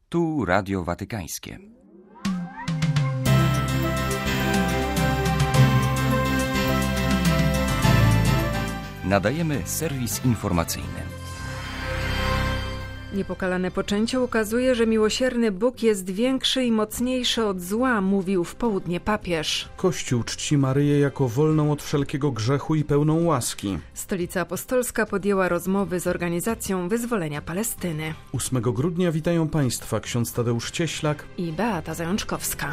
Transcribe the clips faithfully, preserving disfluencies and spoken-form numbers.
Tu Radio Watykańskie. Nadajemy serwis informacyjny. Niepokalane poczęcie ukazuje, że miłosierny Bóg jest większy i mocniejszy od zła, mówił w południe papież. Kościół czci Maryję jako wolną od wszelkiego grzechu i pełną łaski. Stolica Apostolska podjęła rozmowy z Organizacją Wyzwolenia Palestyny. ósmego grudnia witają Państwa ksiądz Tadeusz Cieślak i Beata Zajączkowska.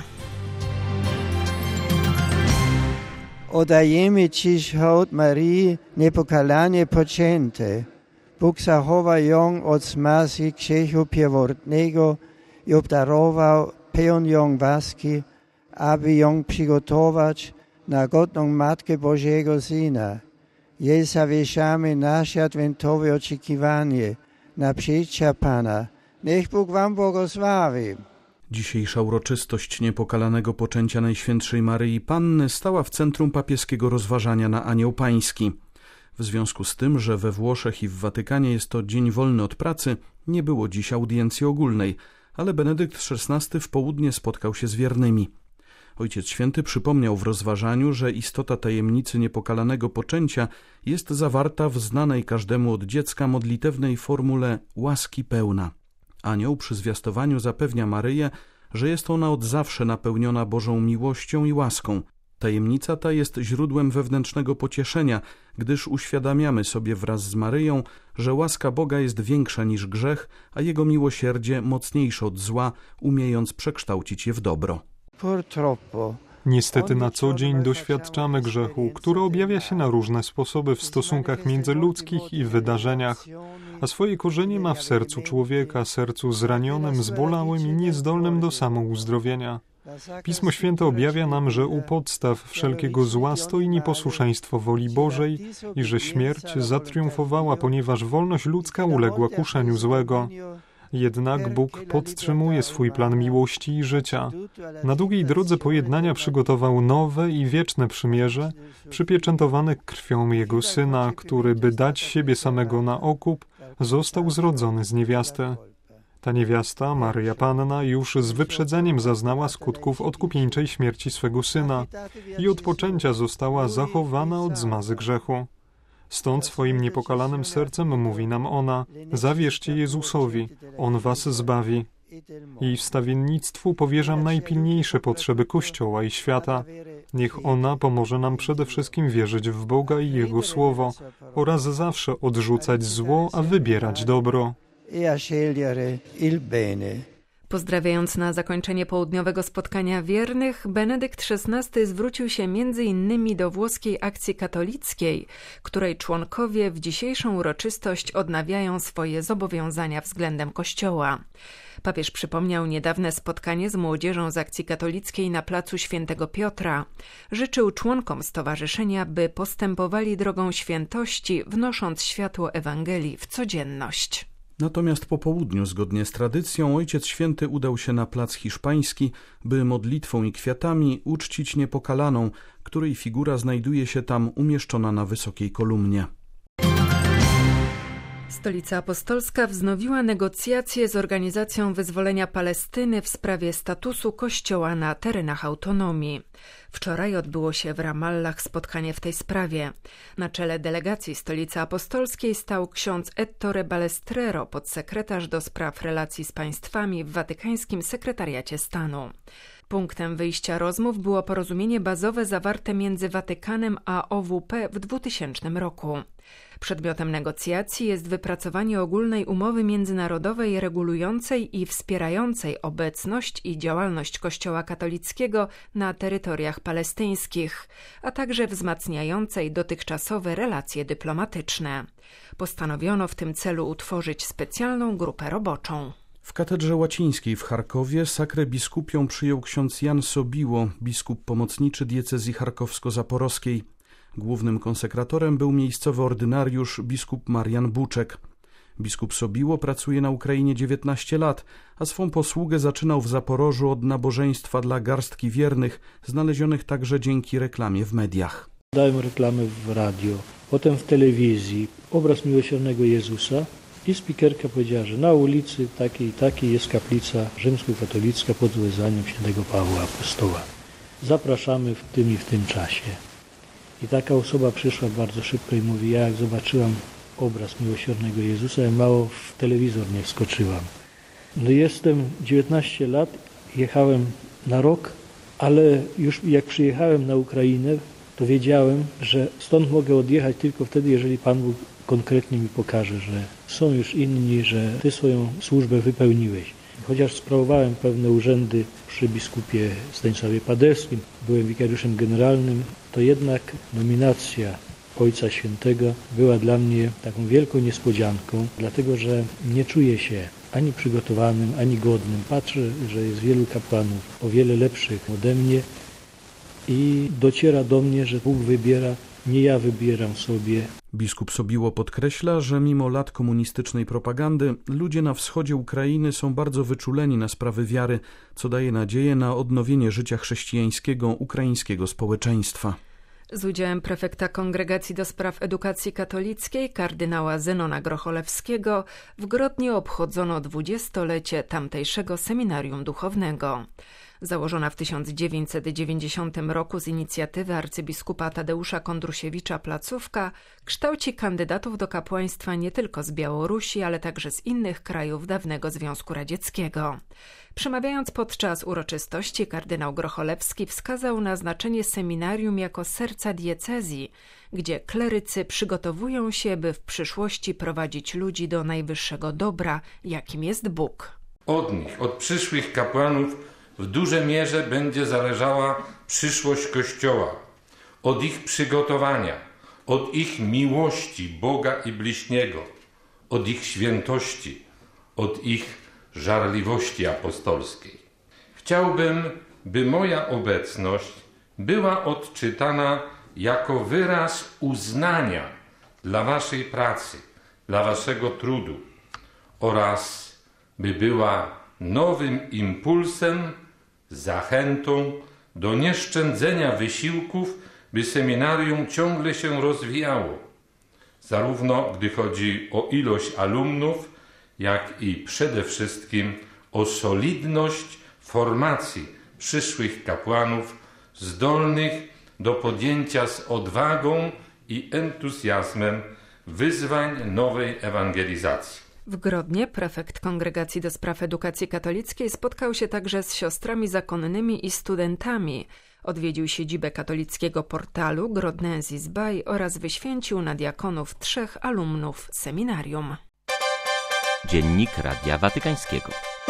Oddajemy Ci hołd Marii niepokalanie poczęte. Bóg zachował ją od smazy grzechu pierwotnego i obdarował pełnią łaski, aby ją przygotować na godną Matkę Bożego Syna. Jej zawieszamy nasze adwentowe oczekiwanie na przyjście Pana. Niech Bóg Wam błogosławi. Dzisiejsza uroczystość niepokalanego poczęcia Najświętszej Maryi Panny stała w centrum papieskiego rozważania na Anioł Pański. W związku z tym, że we Włoszech i w Watykanie jest to dzień wolny od pracy, nie było dziś audiencji ogólnej, ale Benedykt szesnasty w południe spotkał się z wiernymi. Ojciec Święty przypomniał w rozważaniu, że istota tajemnicy niepokalanego poczęcia jest zawarta w znanej każdemu od dziecka modlitewnej formule łaski pełna. Anioł przy zwiastowaniu zapewnia Maryję, że jest ona od zawsze napełniona Bożą miłością i łaską. Tajemnica ta jest źródłem wewnętrznego pocieszenia, gdyż uświadamiamy sobie wraz z Maryją, że łaska Boga jest większa niż grzech, a Jego miłosierdzie mocniejsze od zła, umiejąc przekształcić je w dobro. Niestety na co dzień doświadczamy grzechu, który objawia się na różne sposoby w stosunkach międzyludzkich i w wydarzeniach, a swoje korzenie ma w sercu człowieka, sercu zranionym, zbolałym i niezdolnym do samouzdrowienia. Pismo Święte objawia nam, że u podstaw wszelkiego zła stoi nieposłuszeństwo woli Bożej i że śmierć zatriumfowała, ponieważ wolność ludzka uległa kuszeniu złego. Jednak Bóg podtrzymuje swój plan miłości i życia. Na długiej drodze pojednania przygotował nowe i wieczne przymierze, przypieczętowane krwią Jego Syna, który, by dać siebie samego na okup, został zrodzony z niewiasty. Ta niewiasta, Maryja Panna, już z wyprzedzeniem zaznała skutków odkupieńczej śmierci swego Syna i od poczęcia została zachowana od zmazy grzechu. Stąd swoim niepokalanym sercem mówi nam ona: zawierzcie Jezusowi, On was zbawi. Jej wstawiennictwu powierzam najpilniejsze potrzeby Kościoła i świata. Niech ona pomoże nam przede wszystkim wierzyć w Boga i Jego Słowo oraz zawsze odrzucać zło, a wybierać dobro. Pozdrawiając na zakończenie południowego spotkania wiernych, Benedykt szesnasty zwrócił się między innymi do włoskiej akcji katolickiej, której członkowie w dzisiejszą uroczystość odnawiają swoje zobowiązania względem Kościoła. Papież przypomniał niedawne spotkanie z młodzieżą z akcji katolickiej na placu Świętego Piotra. Życzył członkom stowarzyszenia, by postępowali drogą świętości, wnosząc światło Ewangelii w codzienność. Natomiast po południu, zgodnie z tradycją, Ojciec Święty udał się na plac Hiszpański, by modlitwą i kwiatami uczcić niepokalaną, której figura znajduje się tam umieszczona na wysokiej kolumnie. Stolica Apostolska wznowiła negocjacje z Organizacją Wyzwolenia Palestyny w sprawie statusu Kościoła na terenach autonomii. Wczoraj odbyło się w Ramallah spotkanie w tej sprawie. Na czele delegacji Stolicy Apostolskiej stał ksiądz Ettore Balestrero, podsekretarz do spraw relacji z państwami w Watykańskim Sekretariacie Stanu. Punktem wyjścia rozmów było porozumienie bazowe zawarte między Watykanem a O W P w dwutysięcznym roku. Przedmiotem negocjacji jest wypracowanie ogólnej umowy międzynarodowej regulującej i wspierającej obecność i działalność Kościoła katolickiego na terytoriach palestyńskich, a także wzmacniającej dotychczasowe relacje dyplomatyczne. Postanowiono w tym celu utworzyć specjalną grupę roboczą. W katedrze łacińskiej w Charkowie sakrę biskupią przyjął ksiądz Jan Sobiło, biskup pomocniczy diecezji charkowsko-zaporowskiej. Głównym konsekratorem był miejscowy ordynariusz biskup Marian Buczek. Biskup Sobiło pracuje na Ukrainie dziewiętnaście lat, a swą posługę zaczynał w Zaporożu od nabożeństwa dla garstki wiernych, znalezionych także dzięki reklamie w mediach. Dałem reklamy w radio, potem w telewizji, obraz miłosiernego Jezusa I spikerka powiedziała, że na ulicy takiej i takiej jest kaplica rzymskokatolicka pod wezwaniem świętego Pawła Apostoła. Zapraszamy w tym i w tym czasie. I taka osoba przyszła bardzo szybko i mówi, ja jak zobaczyłam obraz miłosiernego Jezusa, ja mało w telewizor nie wskoczyłam. No jestem dziewiętnaście lat, jechałem na rok, ale już jak przyjechałem na Ukrainę, to wiedziałem, że stąd mogę odjechać tylko wtedy, jeżeli Pan Bóg konkretnie mi pokaże, że są już inni, że Ty swoją służbę wypełniłeś. Chociaż sprawowałem pewne urzędy przy biskupie Stanisławie Paderskim, byłem wikariuszem generalnym, to jednak nominacja Ojca Świętego była dla mnie taką wielką niespodzianką, dlatego że nie czuję się ani przygotowanym, ani godnym. Patrzę, że jest wielu kapłanów o wiele lepszych ode mnie i dociera do mnie, że Bóg wybiera, nie ja wybieram sobie. Biskup Sobiło podkreśla, że mimo lat komunistycznej propagandy ludzie na wschodzie Ukrainy są bardzo wyczuleni na sprawy wiary, co daje nadzieję na odnowienie życia chrześcijańskiego ukraińskiego społeczeństwa. Z udziałem prefekta Kongregacji do Spraw Edukacji Katolickiej kardynała Zenona Grocholewskiego w Grodnie obchodzono dwudziestolecie tamtejszego seminarium duchownego. Założona w tysiąc dziewięćset dziewięćdziesiątym roku z inicjatywy arcybiskupa Tadeusza Kondrusiewicza placówka kształci kandydatów do kapłaństwa nie tylko z Białorusi, ale także z innych krajów dawnego Związku Radzieckiego. Przemawiając podczas uroczystości, kardynał Grocholewski wskazał na znaczenie seminarium jako serca diecezji, gdzie klerycy przygotowują się, by w przyszłości prowadzić ludzi do najwyższego dobra, jakim jest Bóg. Od nich, od przyszłych kapłanów, w dużej mierze będzie zależała przyszłość Kościoła, od ich przygotowania, od ich miłości Boga i bliźniego, od ich świętości, od ich żarliwości apostolskiej. Chciałbym, by moja obecność była odczytana jako wyraz uznania dla waszej pracy, dla waszego trudu oraz by była nowym impulsem, zachętą do nieszczędzenia wysiłków, by seminarium ciągle się rozwijało, zarówno gdy chodzi o ilość alumnów, jak i przede wszystkim o solidność formacji przyszłych kapłanów zdolnych do podjęcia z odwagą i entuzjazmem wyzwań nowej ewangelizacji. W Grodnie prefekt Kongregacji do Spraw Edukacji Katolickiej spotkał się także z siostrami zakonnymi i studentami. Odwiedził siedzibę katolickiego portalu Grodnensis Bay oraz wyświęcił na diakonów trzech alumnów seminarium. Dziennik Radia Watykańskiego.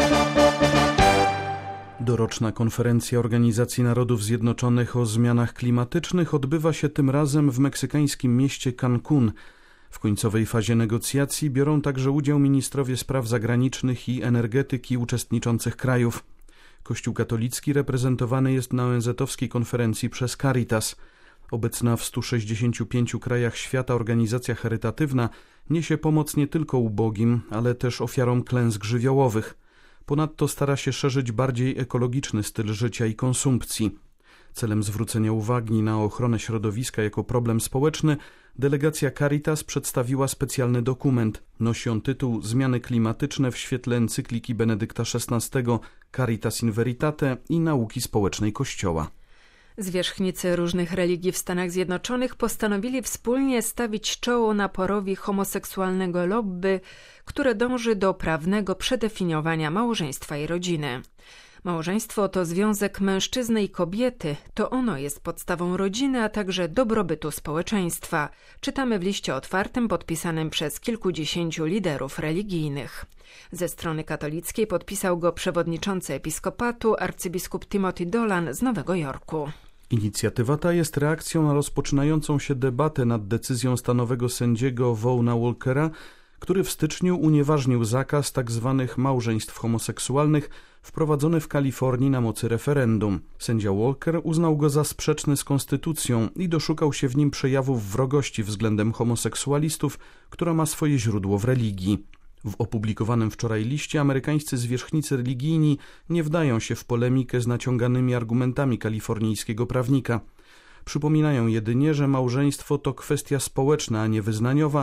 Doroczna konferencja Organizacji Narodów Zjednoczonych o zmianach klimatycznych odbywa się tym razem w meksykańskim mieście Cancún. W końcowej fazie negocjacji biorą także udział ministrowie spraw zagranicznych i energetyki uczestniczących krajów. Kościół katolicki reprezentowany jest na O N Z-owskiej konferencji przez Caritas. Obecna w stu sześćdziesięciu pięciu krajach świata organizacja charytatywna niesie pomoc nie tylko ubogim, ale też ofiarom klęsk żywiołowych. Ponadto stara się szerzyć bardziej ekologiczny styl życia i konsumpcji. Celem zwrócenia uwagi na ochronę środowiska jako problem społeczny delegacja Caritas przedstawiła specjalny dokument. Nosi on tytuł Zmiany klimatyczne w świetle encykliki Benedykta szesnastego Caritas in Veritate i nauki społecznej Kościoła. Zwierzchnicy różnych religii w Stanach Zjednoczonych postanowili wspólnie stawić czoło naporowi homoseksualnego lobby, które dąży do prawnego przedefiniowania małżeństwa i rodziny. Małżeństwo to związek mężczyzny i kobiety, to ono jest podstawą rodziny, a także dobrobytu społeczeństwa. Czytamy w liście otwartym podpisanym przez kilkudziesięciu liderów religijnych. Ze strony katolickiej podpisał go przewodniczący episkopatu arcybiskup Timothy Dolan z Nowego Jorku. Inicjatywa ta jest reakcją na rozpoczynającą się debatę nad decyzją stanowego sędziego Vaughna Walkera, który w styczniu unieważnił zakaz tzw. małżeństw homoseksualnych wprowadzony w Kalifornii na mocy referendum. Sędzia Walker uznał go za sprzeczny z konstytucją i doszukał się w nim przejawów wrogości względem homoseksualistów, która ma swoje źródło w religii. W opublikowanym wczoraj liście amerykańscy zwierzchnicy religijni nie wdają się w polemikę z naciąganymi argumentami kalifornijskiego prawnika. Przypominają jedynie, że małżeństwo to kwestia społeczna, a nie wyznaniowa,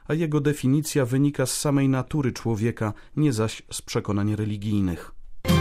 a jego definicja wynika z samej natury człowieka, nie zaś z przekonań religijnych.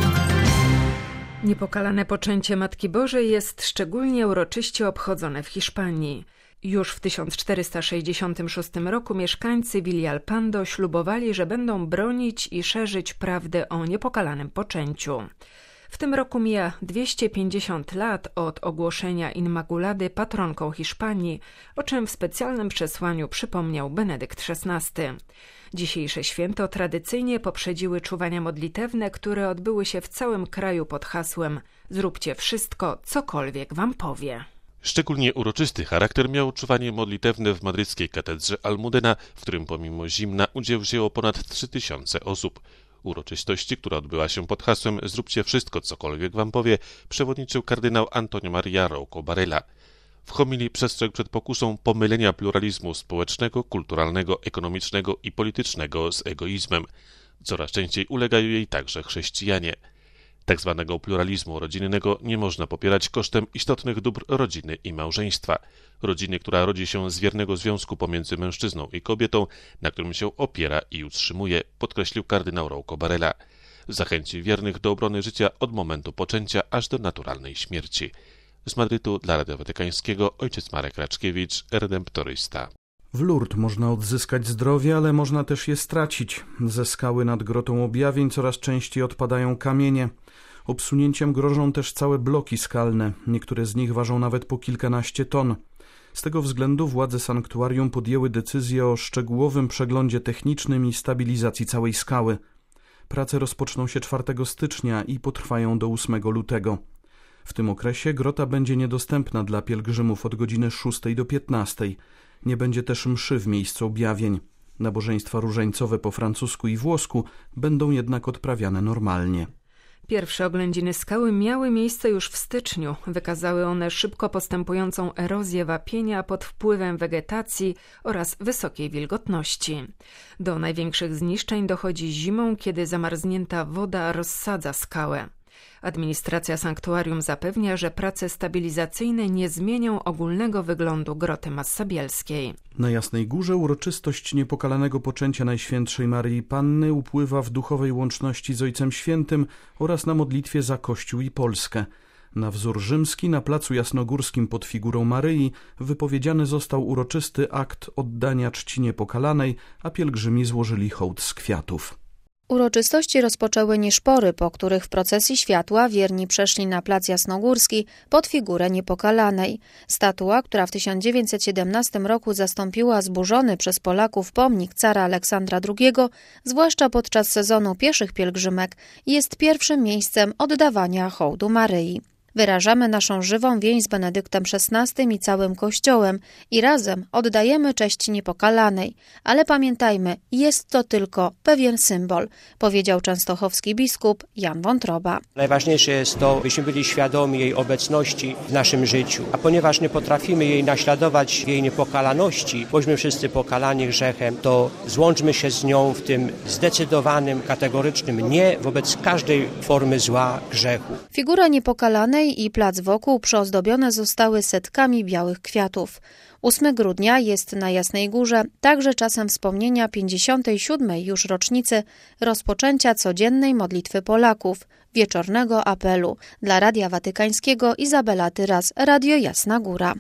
Niepokalane poczęcie Matki Bożej jest szczególnie uroczyście obchodzone w Hiszpanii. Już w tysiąc czterysta sześćdziesiątym szóstym roku mieszkańcy Villalpando ślubowali, że będą bronić i szerzyć prawdę o niepokalanym poczęciu. W tym roku mija dwieście pięćdziesiąt lat od ogłoszenia Inmaculady patronką Hiszpanii, o czym w specjalnym przesłaniu przypomniał Benedykt szesnasty. Dzisiejsze święto tradycyjnie poprzedziły czuwania modlitewne, które odbyły się w całym kraju pod hasłem „Zróbcie wszystko, cokolwiek wam powie”. Szczególnie uroczysty charakter miało czuwanie modlitewne w madryckiej katedrze Almudena, w którym pomimo zimna udział wzięło ponad trzy tysiące osób. Uroczystości, która odbyła się pod hasłem „Zróbcie wszystko, cokolwiek wam powie”, przewodniczył kardynał Antonio Maria Rouco Varela. W homilii przestrzegł przed pokusą pomylenia pluralizmu społecznego, kulturalnego, ekonomicznego i politycznego z egoizmem. Coraz częściej ulegają jej także chrześcijanie. Tak zwanego pluralizmu rodzinnego nie można popierać kosztem istotnych dóbr rodziny i małżeństwa. Rodziny, która rodzi się z wiernego związku pomiędzy mężczyzną i kobietą, na którym się opiera i utrzymuje, podkreślił kardynał Rouco Varela. Zachęci wiernych do obrony życia od momentu poczęcia aż do naturalnej śmierci. Z Madrytu dla Radia Watykańskiego ojciec Marek Raczkiewicz, redemptorysta. W Lourdes można odzyskać zdrowie, ale można też je stracić. Ze skały nad grotą objawień coraz częściej odpadają kamienie. Obsunięciem grożą też całe bloki skalne. Niektóre z nich ważą nawet po kilkanaście ton. Z tego względu władze sanktuarium podjęły decyzję o szczegółowym przeglądzie technicznym i stabilizacji całej skały. Prace rozpoczną się czwartego stycznia i potrwają do ósmego lutego. W tym okresie grota będzie niedostępna dla pielgrzymów od godziny szóstej do piętnastej. Nie będzie też mszy w miejscu objawień. Nabożeństwa różańcowe po francusku i włosku będą jednak odprawiane normalnie. Pierwsze oględziny skały miały miejsce już w styczniu. Wykazały one szybko postępującą erozję wapienia pod wpływem wegetacji oraz wysokiej wilgotności. Do największych zniszczeń dochodzi zimą, kiedy zamarznięta woda rozsadza skałę. Administracja sanktuarium zapewnia, że prace stabilizacyjne nie zmienią ogólnego wyglądu groty Massabielskiej. Na Jasnej Górze uroczystość niepokalanego poczęcia Najświętszej Maryi Panny upływa w duchowej łączności z Ojcem Świętym oraz na modlitwie za Kościół i Polskę. Na wzór rzymski na placu Jasnogórskim pod figurą Maryi wypowiedziany został uroczysty akt oddania czci niepokalanej, a pielgrzymi złożyli hołd z kwiatów. Uroczystości rozpoczęły niszpory, po których w procesji światła wierni przeszli na plac Jasnogórski pod figurę niepokalanej. Statua, która w tysiąc dziewięćset siedemnastym roku zastąpiła zburzony przez Polaków pomnik cara Aleksandra drugiego, zwłaszcza podczas sezonu pieszych pielgrzymek, jest pierwszym miejscem oddawania hołdu Maryi. Wyrażamy naszą żywą więź z Benedyktem szesnastym i całym Kościołem i razem oddajemy cześć niepokalanej. Ale pamiętajmy, jest to tylko pewien symbol, powiedział częstochowski biskup Jan Wątroba. Najważniejsze jest to, byśmy byli świadomi jej obecności w naszym życiu. A ponieważ nie potrafimy jej naśladować, jej niepokalaności, bośmy wszyscy pokalani grzechem, to złączmy się z nią w tym zdecydowanym, kategorycznym nie wobec każdej formy zła, grzechu. Figura niepokalanej i plac wokół przyozdobione zostały setkami białych kwiatów. ósmego grudnia jest na Jasnej Górze także czasem wspomnienia pięćdziesiątej siódmej już rocznicy rozpoczęcia codziennej modlitwy Polaków, wieczornego apelu. Dla Radia Watykańskiego Izabela Tyras, Radio Jasna Góra.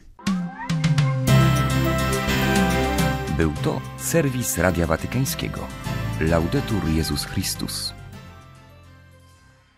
Był to serwis Radia Watykańskiego. Laudetur Jezus Chrystus.